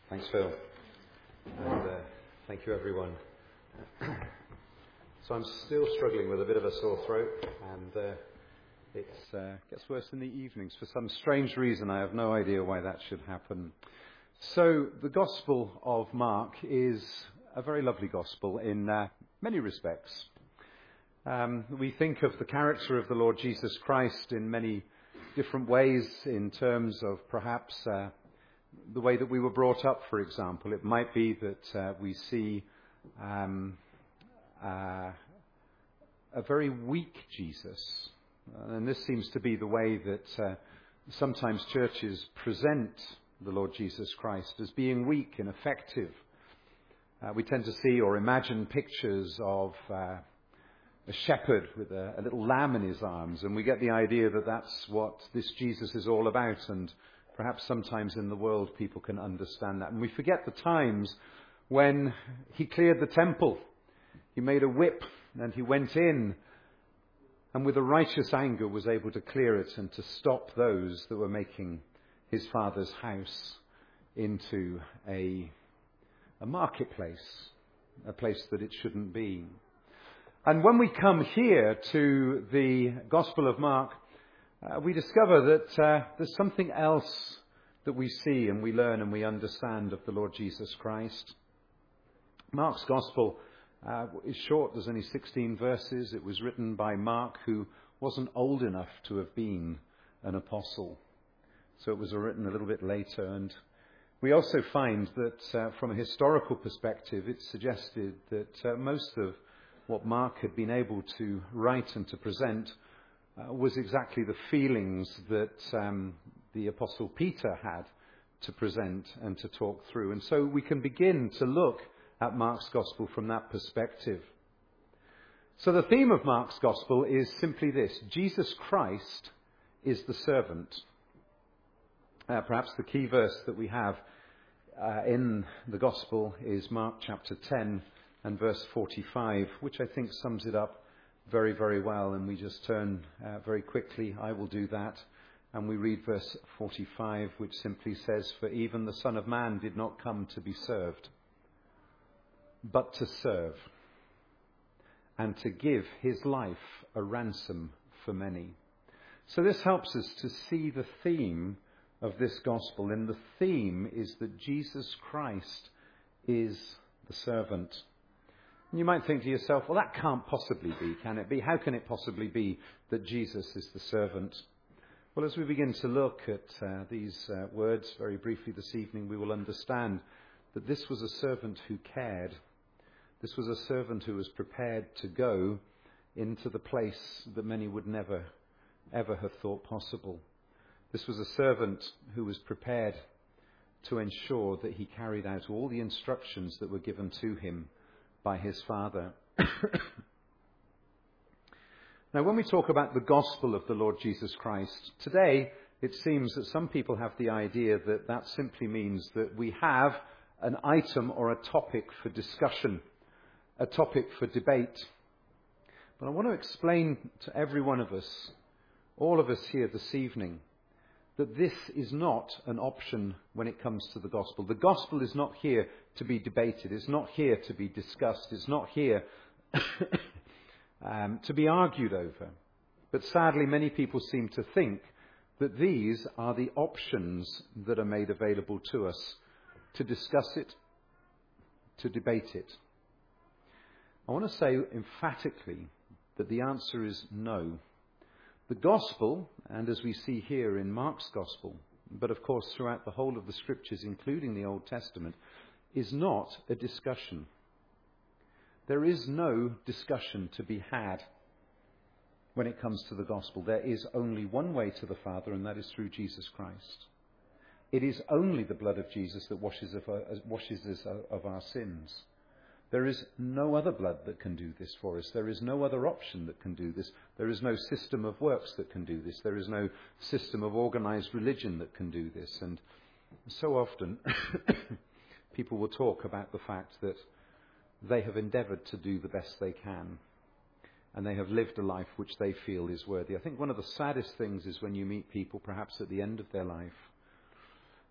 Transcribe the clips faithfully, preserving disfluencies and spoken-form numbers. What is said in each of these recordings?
Thanks, Phil. And uh, thank you, everyone. So I'm still struggling with a bit of a sore throat, and uh, it uh, gets worse in the evenings for some strange reason. I have no idea why that should happen. So the Gospel of Mark is a very lovely Gospel in uh, many respects. Um, we think of the character of the Lord Jesus Christ in many different ways in terms of perhaps uh, the way that we were brought up, for example. It might be that uh, we see um, uh, a very weak Jesus. And this seems to be the way that uh, sometimes churches present the Lord Jesus Christ as being weak, ineffective. Uh, we tend to see or imagine pictures of uh, a shepherd with a, a little lamb in his arms, and we get the idea that that's what this Jesus is all about, and perhaps sometimes in the world people can understand that. And we forget the times when he cleared the temple. He made a whip and he went in, and with a righteous anger was able to clear it and to stop those that were making his Father's house into a, a marketplace, a place that it shouldn't be. And when we come here to the Gospel of Mark, uh, we discover that uh, there's something else that we see and we learn and we understand of the Lord Jesus Christ. Mark's Gospel uh, is short. There's only sixteen verses. It was written by Mark, who wasn't old enough to have been an apostle. So it was written a little bit later. And we also find that uh, from a historical perspective, it suggested that uh, most of what Mark had been able to write and to present uh, was exactly the feelings that um, the Apostle Peter had to present and to talk through. And so we can begin to look at Mark's Gospel from that perspective. So the theme of Mark's Gospel is simply this: Jesus Christ is the servant. Uh, perhaps the key verse that we have uh, in the Gospel is Mark chapter ten and verse forty-five, which I think sums it up very, very well. And we just turn uh, very quickly. I will do that. And we read verse forty-five, which simply says, "For even the Son of Man did not come to be served, but to serve, and to give his life a ransom for many." So this helps us to see the theme of this gospel. And the theme is that Jesus Christ is the servant. And you might think to yourself, well, that can't possibly be, can it be? How can it possibly be that Jesus is the servant? Well, as we begin to look at uh, these uh, words very briefly this evening, we will understand that this was a servant who cared. This was a servant who was prepared to go into the place that many would never, ever have thought possible. This was a servant who was prepared to ensure that he carried out all the instructions that were given to him by his Father. Now, when we talk about the gospel of the Lord Jesus Christ, today it seems that some people have the idea that that simply means that we have an item or a topic for discussion, a topic for debate. But I want to explain to every one of us, all of us here this evening, that this is not an option when it comes to the gospel. The gospel is not here to be debated. It's not here to be discussed. It's not here um, to be argued over. But sadly, many people seem to think that these are the options that are made available to us to discuss it, to debate it. I want to say emphatically that the answer is no. The gospel, and as we see here in Mark's gospel, but of course throughout the whole of the scriptures, including the Old Testament, is not a discussion. There is no discussion to be had when it comes to the gospel. There is only one way to the Father, and that is through Jesus Christ. It is only the blood of Jesus that washes, of our, washes us of our sins. There is no other blood that can do this for us. There is no other option that can do this. There is no system of works that can do this. There is no system of organized religion that can do this. And so often people will talk about the fact that they have endeavored to do the best they can, and they have lived a life which they feel is worthy. I think one of the saddest things is when you meet people perhaps at the end of their life,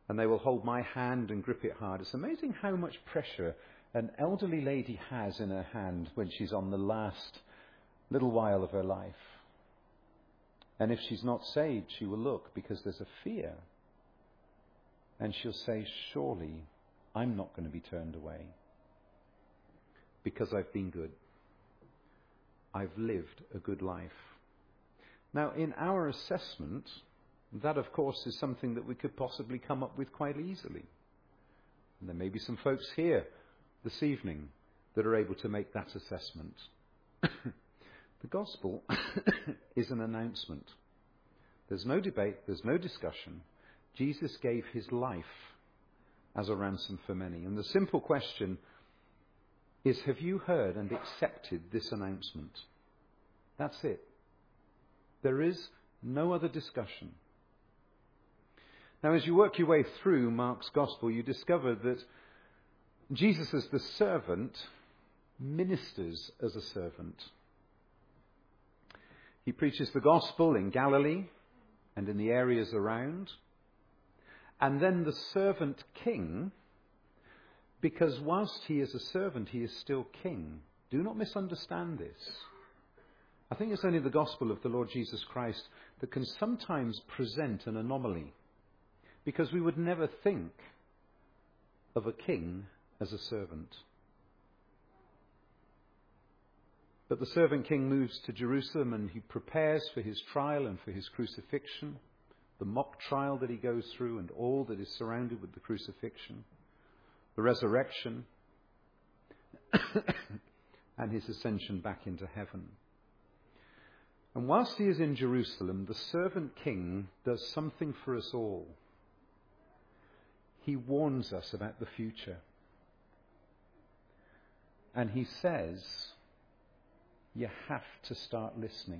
and they will hold my hand and grip it hard. It's amazing how much pressure an elderly lady has in her hand when she's on the last little while of her life. And if she's not saved, she will look because there's a fear. And she'll say, surely I'm not going to be turned away because I've been good. I've lived a good life. Now, in our assessment, that, of course, is something that we could possibly come up with quite easily. And there may be some folks here this evening that are able to make that assessment. The gospel is an announcement. There's no debate, there's no discussion. Jesus gave his life as a ransom for many. And the simple question is, have you heard and accepted this announcement? That's it. There is no other discussion. Now, as you work your way through Mark's gospel, you discover that Jesus, as the servant, ministers as a servant. He preaches the gospel in Galilee and in the areas around. And then the servant king, because whilst he is a servant, he is still king. Do not misunderstand this. I think it's only the gospel of the Lord Jesus Christ that can sometimes present an anomaly, because we would never think of a king as a servant. But the servant king moves to Jerusalem and he prepares for his trial and for his crucifixion, the mock trial that he goes through and all that is surrounded with the crucifixion, the resurrection, and his ascension back into heaven. And whilst he is in Jerusalem, the servant king does something for us all. He warns us about the future. And he says, you have to start listening,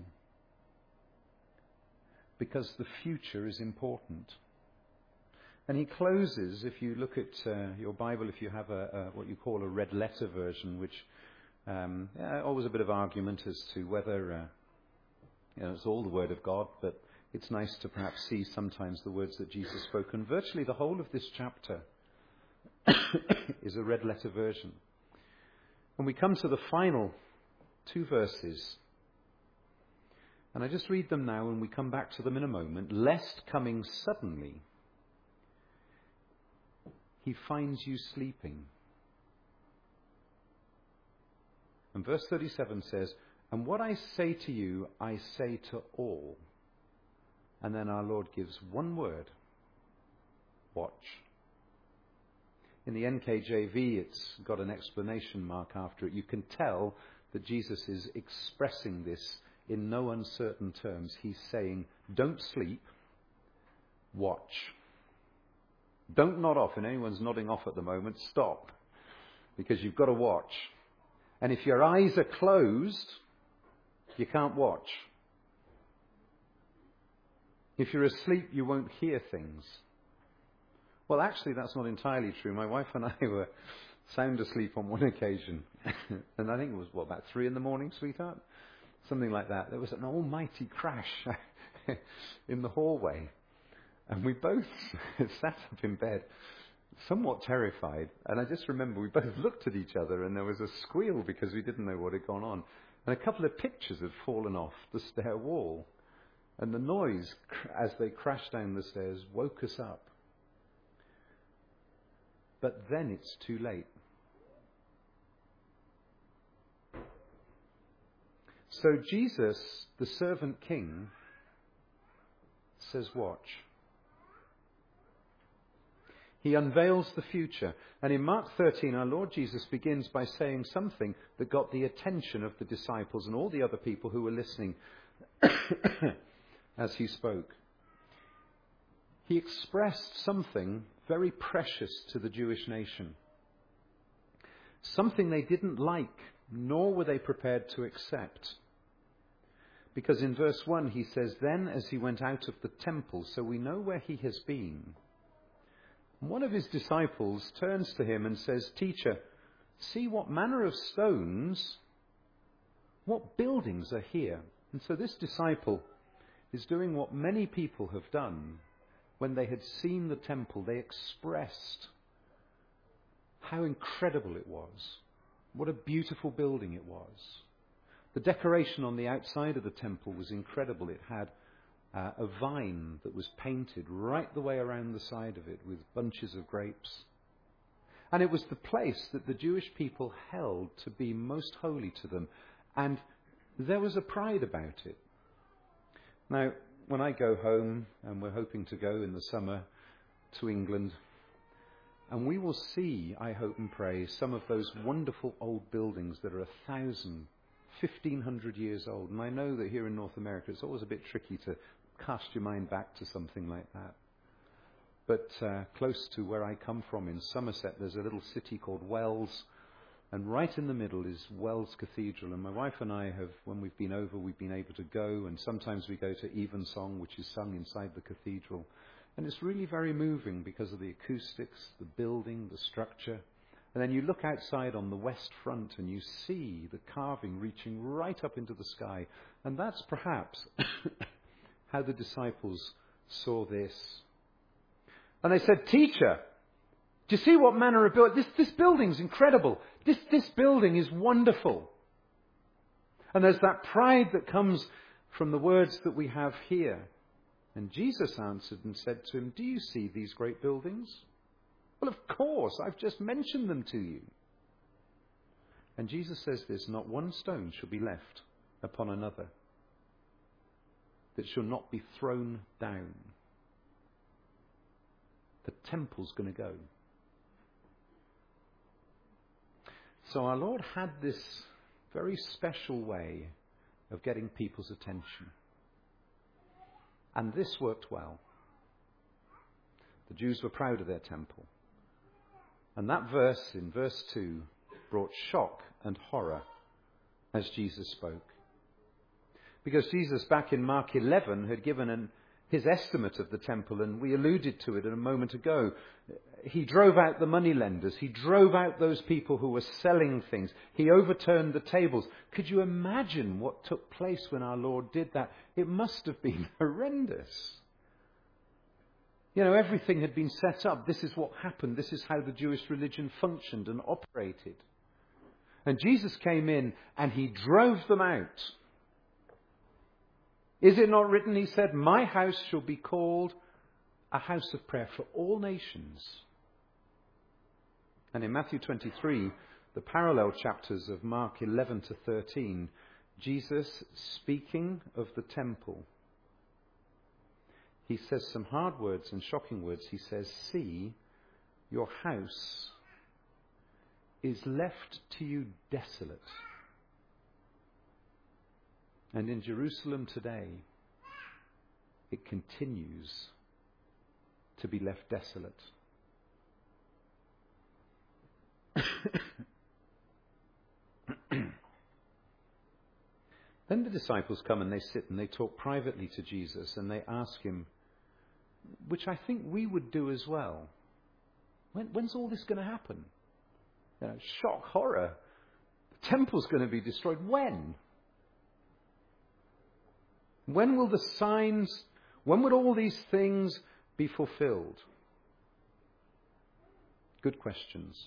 because the future is important. And he closes, if you look at uh, your Bible, if you have a, a what you call a red letter version, which um, yeah, always a bit of argument as to whether uh, you know, it's all the Word of God, but it's nice to perhaps see sometimes the words that Jesus spoke. And virtually the whole of this chapter is a red letter version. And we come to the final two verses. And I just read them now and we come back to them in a moment. Lest coming suddenly, he finds you sleeping. And verse thirty-seven says, and what I say to you, I say to all. And then our Lord gives one word. Watch. In the N K J V, it's got an exclamation mark after it. You can tell that Jesus is expressing this in no uncertain terms. He's saying, don't sleep, watch. Don't nod off. And anyone's nodding off at the moment, stop. Because you've got to watch. And if your eyes are closed, you can't watch. If you're asleep, you won't hear things. Well, actually, that's not entirely true. My wife and I were sound asleep on one occasion. And I think it was, what, about three in the morning, sweetheart? Something like that. There was an almighty crash in the hallway. And we both sat up in bed, somewhat terrified. And I just remember we both looked at each other and there was a squeal because we didn't know what had gone on. And a couple of pictures had fallen off the stair wall. And the noise, as they crashed down the stairs, woke us up. But then it's too late. So Jesus, the servant king, says, watch. He unveils the future. And in Mark thirteen, our Lord Jesus begins by saying something that got the attention of the disciples and all the other people who were listening as he spoke. He expressed something very precious to the Jewish nation. Something they didn't like, nor were they prepared to accept. Because in verse one he says, then as he went out of the temple, so we know where he has been. One of his disciples turns to him and says, teacher, see what manner of stones, what buildings are here. And so this disciple is doing what many people have done. when they had seen the temple, they expressed how incredible it was. What a beautiful building it was. The decoration on the outside of the temple was incredible. It had uh, a vine that was painted right the way around the side of it with bunches of grapes. And it was the place that the Jewish people held to be most holy to them. And there was a pride about it. Now, when I go home, and we're hoping to go in the summer to England, and we will see, I hope and pray, some of those wonderful old buildings that are a thousand, fifteen hundred years old. And I know that here in North America it's always a bit tricky to cast your mind back to something like that. But uh, close to where I come from in Somerset, there's a little city called Wells. And right in the middle is Wells Cathedral. And my wife and I have, when we've been over, we've been able to go. And sometimes we go to Evensong, which is sung inside the cathedral. And it's really very moving because of the acoustics, the building, the structure. And then you look outside on the west front and you see the carving reaching right up into the sky. And that's perhaps how the disciples saw this. And they said, "Teacher, do you see what manner of building? This, this building's incredible. This, this building is wonderful." And there's that pride that comes from the words that we have here. And Jesus answered and said to him, "Do you see these great buildings? Well, of course, I've just mentioned them to you." And Jesus says this, "Not one stone shall be left upon another that shall not be thrown down." The temple's going to go. So our Lord had this very special way of getting people's attention. And this worked well. The Jews were proud of their temple. And that verse, in verse two, brought shock and horror as Jesus spoke. Because Jesus, back in Mark eleven, had given an, his estimate of the temple, and we alluded to it a moment ago. He drove out the moneylenders. He drove out those people who were selling things. He overturned the tables. Could you imagine what took place when our Lord did that? It must have been horrendous. You know, everything had been set up. This is what happened. This is how the Jewish religion functioned and operated. And Jesus came in and he drove them out. Is it not written, he said, "My house shall be called a house of prayer for all nations." And in Matthew twenty-three, the parallel chapters of Mark eleven to thirteen, Jesus, speaking of the temple, he says some hard words and shocking words. He says, "See, your house is left to you desolate." And in Jerusalem today, it continues to be left desolate. Then the disciples come and they sit and they talk privately to Jesus and they ask him, which I think we would do as well, when, when's all this going to happen? You know, shock, horror. The temple's going to be destroyed. When? When will the signs, when would all these things be fulfilled? Good questions.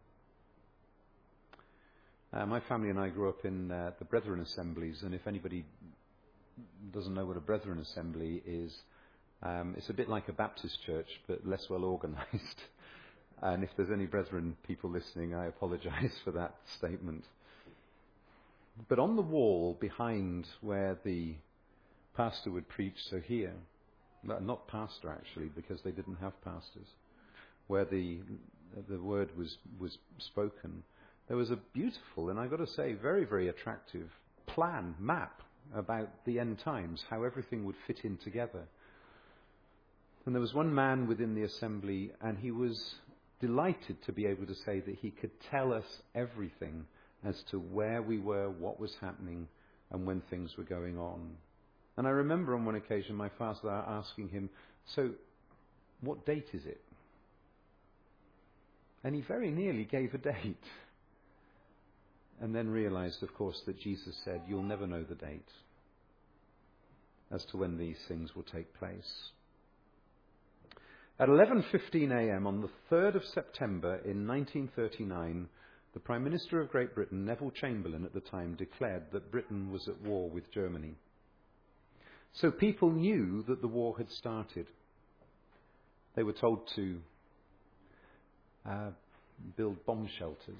Uh, my family and I grew up in uh, the Brethren Assemblies, and if anybody doesn't know what a Brethren Assembly is, um, it's a bit like a Baptist church, but less well organised. And if there's any Brethren people listening, I apologise for that statement. But on the wall behind where the pastor would preach, so here, not pastor actually, because they didn't have pastors, where the the word was, was spoken, there was a beautiful, and I've got to say, very, very attractive plan, map about the end times, how everything would fit in together. And there was one man within the assembly, and he was delighted to be able to say that he could tell us everything as to where we were, what was happening, and when things were going on. And I remember on one occasion my father asking him, "So, what date is it?" And he very nearly gave a date. And then realized, of course, that Jesus said, "You'll never know the date as to when these things will take place." At eleven fifteen a.m. on the third of September in nineteen thirty-nine, the Prime Minister of Great Britain, Neville Chamberlain at the time, declared that Britain was at war with Germany. So people knew that the war had started. They were told to uh, build bomb shelters,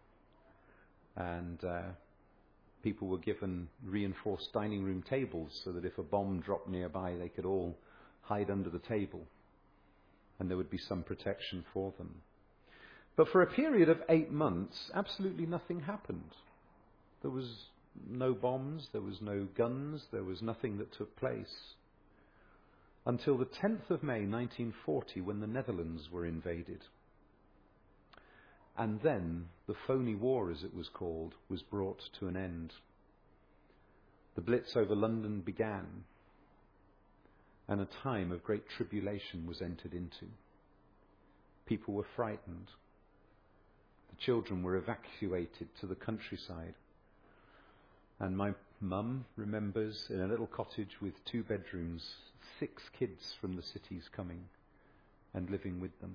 and uh, people were given reinforced dining room tables so that if a bomb dropped nearby, they could all hide under the table and there would be some protection for them. But for a period of eight months, absolutely nothing happened. There was no bombs, there was no guns, there was nothing that took place. Until the tenth of May nineteen forty, when the Netherlands were invaded. And then the phony war, as it was called, was brought to an end. The Blitz over London began, and a time of great tribulation was entered into. People were frightened. The children were evacuated to the countryside. And my mum remembers, in a little cottage with two bedrooms, six kids from the cities coming and living with them.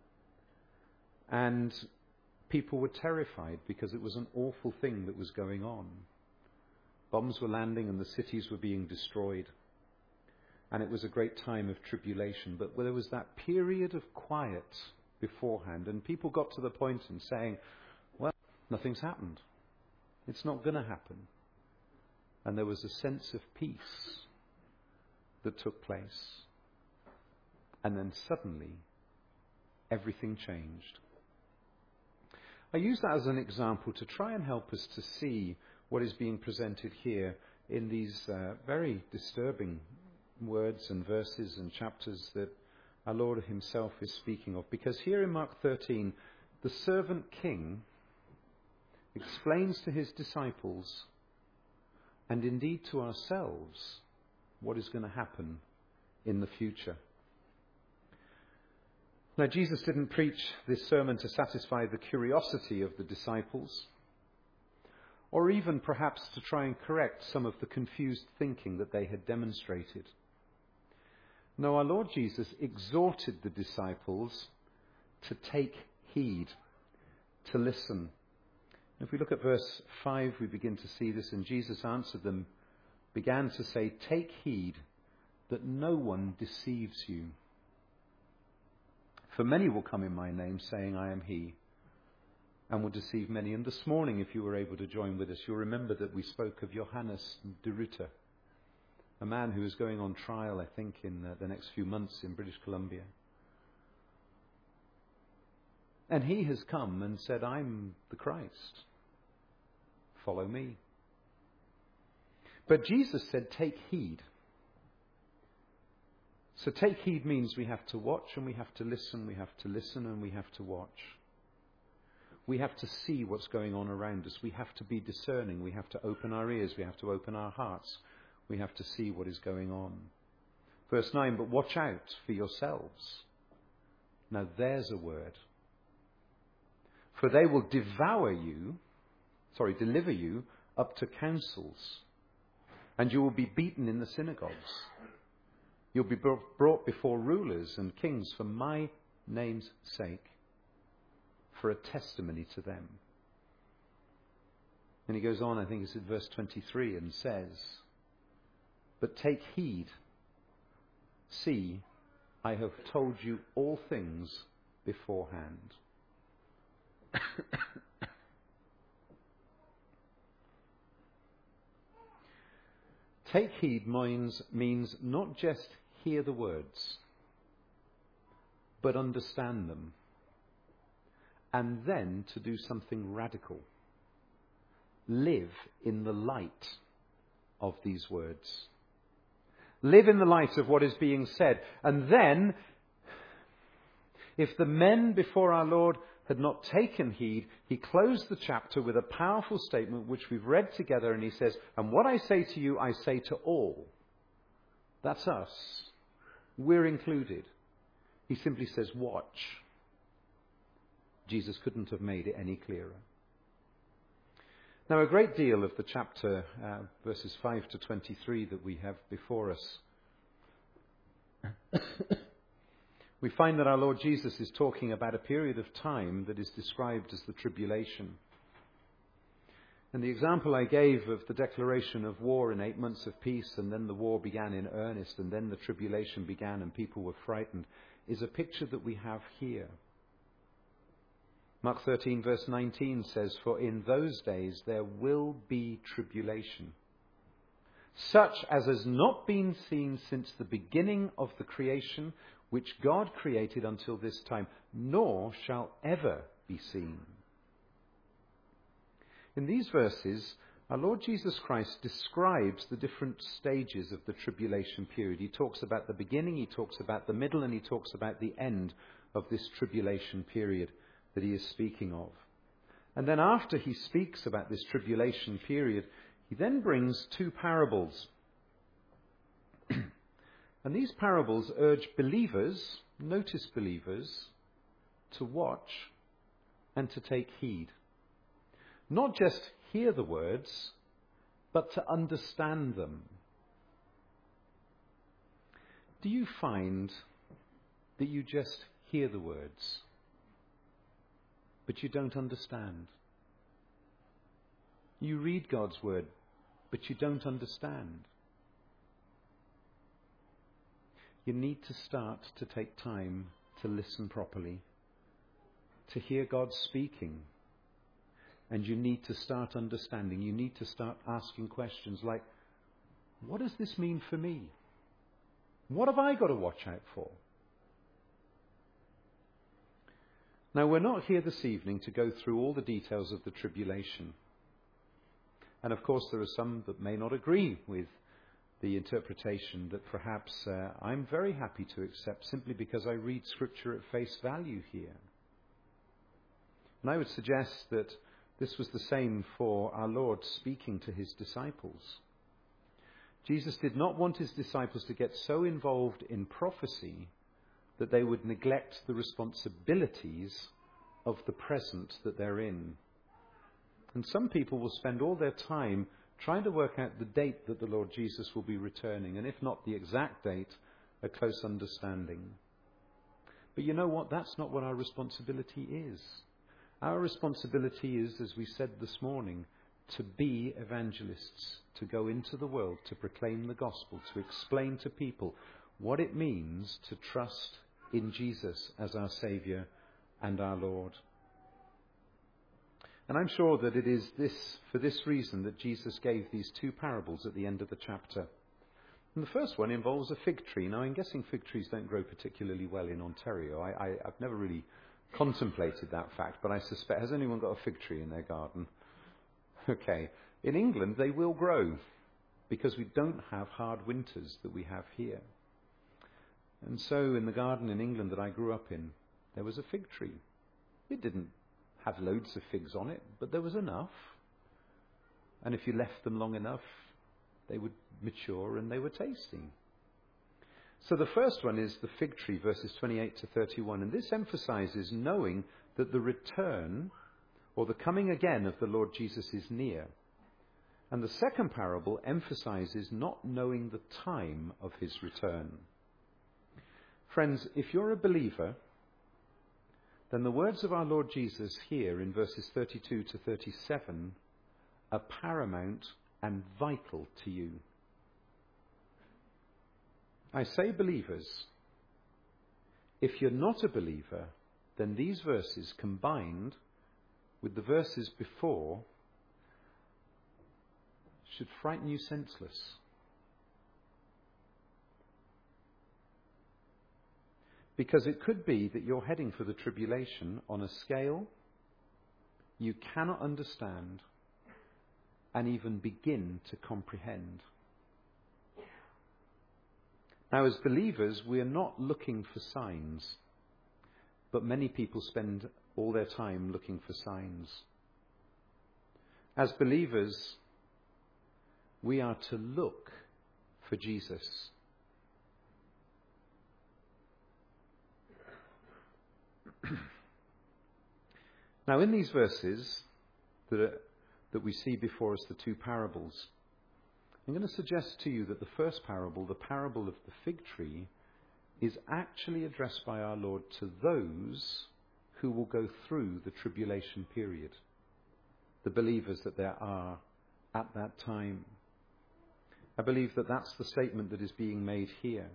And people were terrified because it was an awful thing that was going on. Bombs were landing and the cities were being destroyed. And it was a great time of tribulation. But there was that period of quiet beforehand, and people got to the point in saying, well, nothing's happened. It's not going to happen. And there was a sense of peace that took place. And then suddenly, everything changed. I use that as an example to try and help us to see what is being presented here in these uh, very disturbing words and verses and chapters that our Lord himself is speaking of. Because here in Mark thirteen, the servant king explains to his disciples, and indeed to ourselves, what is going to happen in the future. Now, Jesus didn't preach this sermon to satisfy the curiosity of the disciples, or even perhaps to try and correct some of the confused thinking that they had demonstrated. No, our Lord Jesus exhorted the disciples to take heed, to listen. If we look at verse five, we begin to see this, and Jesus answered them, began to say, take heed that no one deceives you. For many will come in my name, saying, I am he, and will deceive many. And this morning, if you were able to join with us, you'll remember that we spoke of Johannes de Ruiter, a man who is going on trial, I think, in uh, the next few months in British Columbia. And he has come and said, I'm the Christ. Follow me. But Jesus said, take heed. So take heed means we have to watch and we have to listen, we have to listen and we have to watch. We have to see what's going on around us. We have to be discerning. We have to open our ears. We have to open our hearts. We have to see what is going on. Verse nine, but watch out for yourselves. Now there's a word. For they will devour you, sorry, deliver you up to councils, and you will be beaten in the synagogues. You'll be brought before rulers and kings for my name's sake, for a testimony to them. And he goes on, I think it's in verse twenty-three, and says, but take heed. See, I have told you all things beforehand. Take heed means, means not just hear the words, but understand them. And then to do something radical. Live in the light of these words. Live in the light of what is being said. And then, if the men before our Lord had not taken heed, he closed the chapter with a powerful statement which we've read together, and he says, and what I say to you, I say to all. That's us. We're included. He simply says, watch. Jesus couldn't have made it any clearer. Now, a great deal of the chapter, uh, verses five to twenty-three that we have before us, we find that our Lord Jesus is talking about a period of time that is described as the tribulation. And the example I gave of the declaration of war and eight months of peace, and then the war began in earnest, and then the tribulation began and people were frightened, is a picture that we have here. Mark thirteen verse nineteen says, "For in those days there will be tribulation, such as has not been seen since the beginning of the creation, which God created until this time, nor shall ever be seen." In these verses, our Lord Jesus Christ describes the different stages of the tribulation period. He talks about the beginning, he talks about the middle, and he talks about the end of this tribulation period that he is speaking of. And then after he speaks about this tribulation period, he then brings two parables. And these parables urge believers, notice believers, to watch and to take heed. Not just hear the words, but to understand them. Do you find that you just hear the words, but you don't understand? You read God's word, but you don't understand. You need to start to take time to listen properly, to hear God speaking. And you need to start understanding. You need to start asking questions like, what does this mean for me? What have I got to watch out for? Now, we're not here this evening to go through all the details of the tribulation. And of course, there are some that may not agree with the interpretation that perhaps uh, I'm very happy to accept simply because I read Scripture at face value here. And I would suggest that this was the same for our Lord speaking to his disciples. Jesus did not want his disciples to get so involved in prophecy that they would neglect the responsibilities of the present that they're in. And some people will spend all their time trying to work out the date that the Lord Jesus will be returning, and if not the exact date, a close understanding. But you know what? That's not what our responsibility is. Our responsibility is, as we said this morning, to be evangelists, to go into the world, to proclaim the gospel, to explain to people what it means to trust in Jesus as our Saviour and our Lord. And I'm sure that it is this, for this reason that Jesus gave these two parables at the end of the chapter. And the first one involves a fig tree. Now, I'm guessing fig trees don't grow particularly well in Ontario. I, I, I've never really contemplated that fact, but I suspect, has anyone got a fig tree in their garden? Okay. In England, they will grow because we don't have hard winters that we have here. And so in the garden in England that I grew up in, there was a fig tree. It didn't have loads of figs on it, but there was enough. And if you left them long enough, they would mature and they were tasty. So the first one is the fig tree, verses twenty-eight to thirty-one. And this emphasizes knowing that the return or the coming again of the Lord Jesus is near. And the second parable emphasizes not knowing the time of his return. Friends, if you're a believer, then the words of our Lord Jesus here in verses thirty-two to thirty-seven are paramount and vital to you. I say believers. If you're not a believer, then these verses combined with the verses before should frighten you senseless. Because it could be that you're heading for the tribulation on a scale you cannot understand and even begin to comprehend. Now, as believers, we are not looking for signs, but many people spend all their time looking for signs. As believers, we are to look for Jesus. Now, in these verses that, are, that we see before us, the two parables, I'm going to suggest to you that the first parable, the parable of the fig tree, is actually addressed by our Lord to those who will go through the tribulation period, the believers that there are at that time. I believe that that's the statement that is being made here,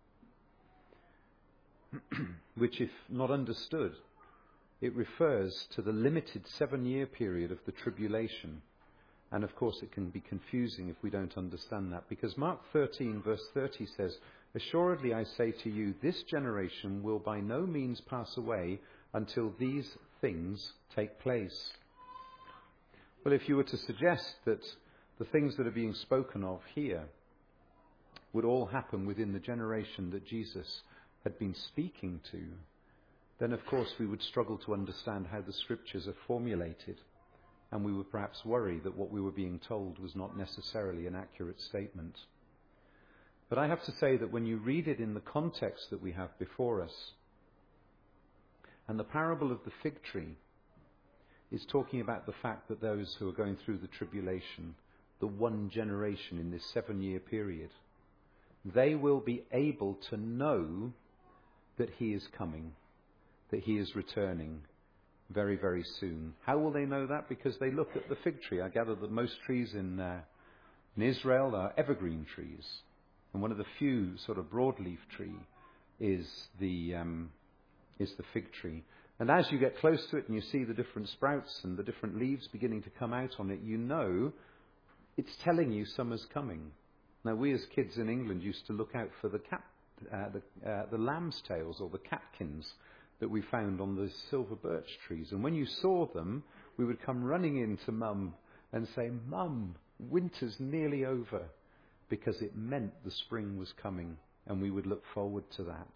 which, if not understood, it refers to the limited seven-year period of the tribulation. And of course it can be confusing if we don't understand that, because Mark thirteen verse thirty says, "Assuredly I say to you, this generation will by no means pass away until these things take place." Well, if you were to suggest that the things that are being spoken of here would all happen within the generation that Jesus had been speaking to, then of course we would struggle to understand how the scriptures are formulated, and we would perhaps worry that what we were being told was not necessarily an accurate statement. But I have to say that when you read it in the context that we have before us, and the parable of the fig tree is talking about the fact that those who are going through the tribulation, the one generation in this seven-year period, they will be able to know that he is coming, that he is returning very, very soon. How will they know that? Because they look at the fig tree. I gather that most trees in, uh, in Israel are evergreen trees. And one of the few sort of broadleaf tree is the, um, is the fig tree. And as you get close to it and you see the different sprouts and the different leaves beginning to come out on it, you know it's telling you summer's coming. Now, we as kids in England used to look out for the cat, uh, the, uh, the lamb's tails or the catkins that we found on the silver birch trees. And when you saw them, we would come running in to Mum and say, "Mum, winter's nearly over," because it meant the spring was coming, and we would look forward to that.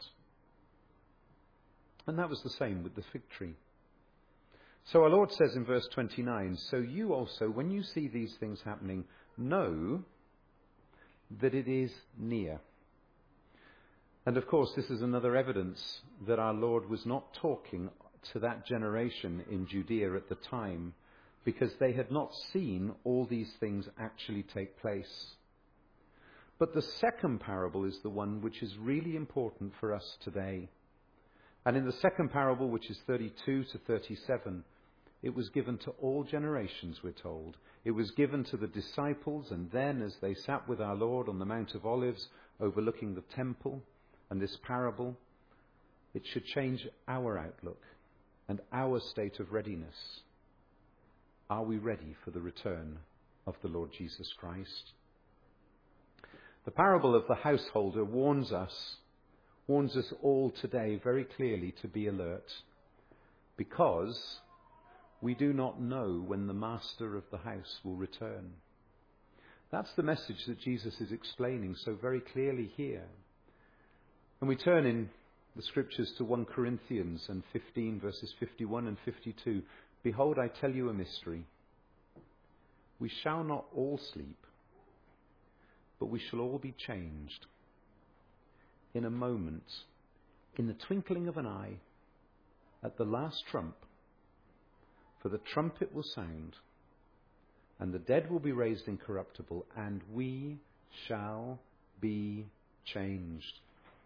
And that was the same with the fig tree. So our Lord says in verse twenty-nine, "So you also, when you see these things happening, know that it is near." And of course, this is another evidence that our Lord was not talking to that generation in Judea at the time, because they had not seen all these things actually take place. But the second parable is the one which is really important for us today. And in the second parable, which is thirty-two to thirty-seven, it was given to all generations, we're told. It was given to the disciples, and then as they sat with our Lord on the Mount of Olives, overlooking the temple and this parable, it should change our outlook and our state of readiness. Are we ready for the return of the Lord Jesus Christ? The parable of the householder warns us, warns us all today very clearly to be alert, because we do not know when the master of the house will return. That's the message that Jesus is explaining so very clearly here. And we turn in the scriptures to First Corinthians and fifteen, verses fifty-one and fifty-two. "Behold, I tell you a mystery. We shall not all sleep, but we shall all be changed in a moment, in the twinkling of an eye, at the last trump. For the trumpet will sound, and the dead will be raised incorruptible, and we shall be changed."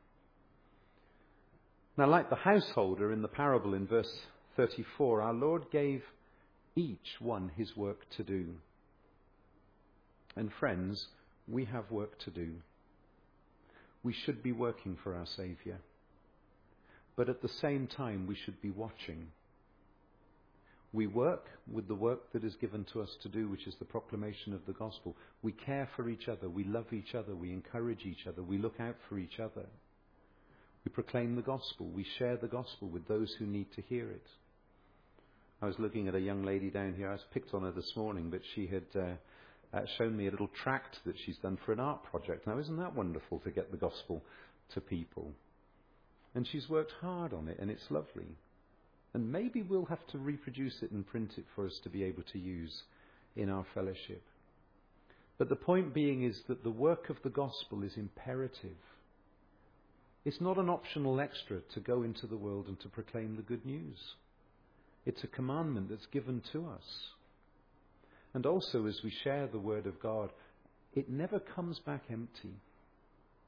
Now, like the householder in the parable in verse thirty-four, our Lord gave each one his work to do. And friends, we have work to do. We should be working for our Saviour. But at the same time, we should be watching. We work with the work that is given to us to do, which is the proclamation of the gospel. We care for each other. We love each other. We encourage each other. We look out for each other. We proclaim the gospel. We share the gospel with those who need to hear it. I was looking at a young lady down here. I was picked on her this morning, but she had uh, uh, shown me a little tract that she's done for an art project. Now, isn't that wonderful to get the gospel to people? And she's worked hard on it, and it's lovely. And maybe we'll have to reproduce it and print it for us to be able to use in our fellowship. But the point being is that the work of the gospel is imperative. It's not an optional extra to go into the world and to proclaim the good news. It's a commandment that's given to us. And also, as we share the word of God, it never comes back empty.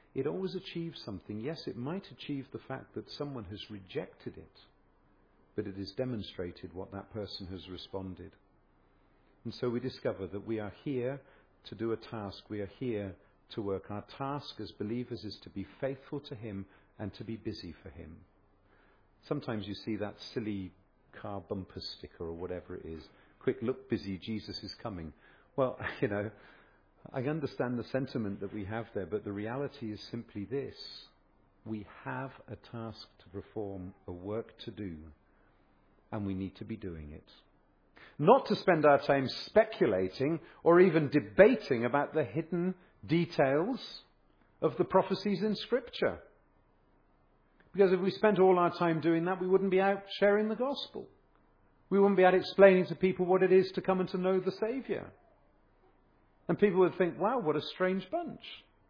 it always achieves something. Yes, it might achieve the fact that someone has rejected it, but it has demonstrated what that person has responded. And so we discover that we are here to do a task. We are here to work. Our task as believers is to be faithful to him and to be busy for him. Sometimes you see that silly car bumper sticker or whatever it is. Quick, look busy, Jesus is coming. Well, you know, I understand the sentiment that we have there, but the reality is simply this. We have a task to perform, a work to do, and we need to be doing it. Not to spend our time speculating or even debating about the hidden details of the prophecies in Scripture. Because if we spent all our time doing that, we wouldn't be out sharing the gospel. We wouldn't be out explaining to people what it is to come and to know the Saviour. And people would think, wow, what a strange bunch.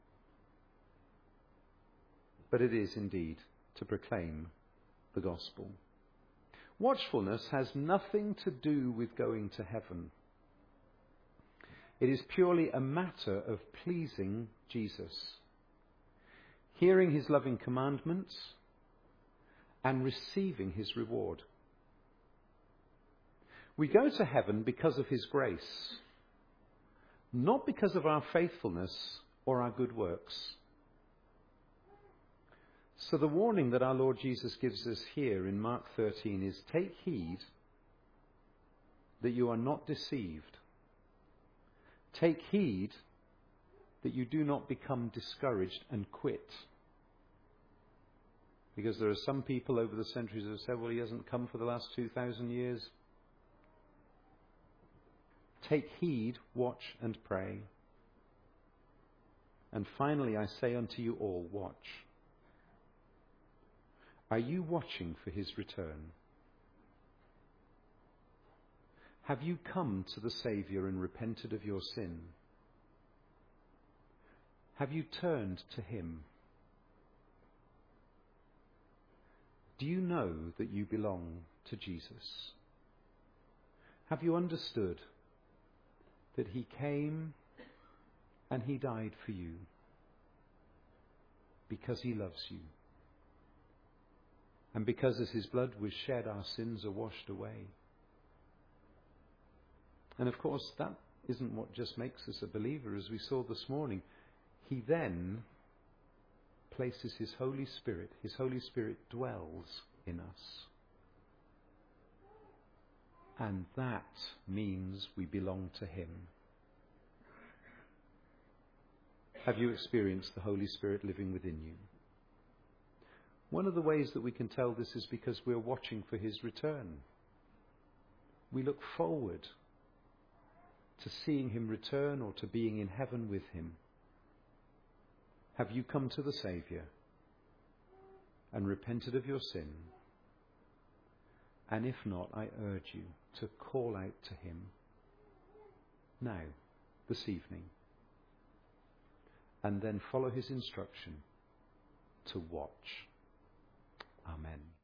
But it is indeed to proclaim the gospel. Watchfulness has nothing to do with going to heaven. It is purely a matter of pleasing Jesus, hearing his loving commandments and receiving his reward. We go to heaven because of his grace, not because of our faithfulness or our good works. So the warning that our Lord Jesus gives us here in Mark thirteen is, take heed that you are not deceived. Take heed that you do not become discouraged and quit. Because there are some people over the centuries who have said, well, he hasn't come for the last two thousand years. Take heed, watch and pray. And finally, I say unto you all, watch. Are you watching for his return? Have you come to the Saviour and repented of your sin? Have you turned to him? Do you know that you belong to Jesus? Have you understood that he came and he died for you because he loves you? And because as his blood was shed, our sins are washed away. And of course, that isn't what just makes us a believer. As we saw this morning, he then places his Holy Spirit. His Holy Spirit dwells in us. And that means we belong to him. Have you experienced the Holy Spirit living within you? One of the ways that we can tell this is because we're watching for his return. We look forward to seeing him return or to being in heaven with him. Have you come to the Saviour and repented of your sin? And if not, I urge you to call out to him now, this evening, and then follow his instruction to watch. Amen.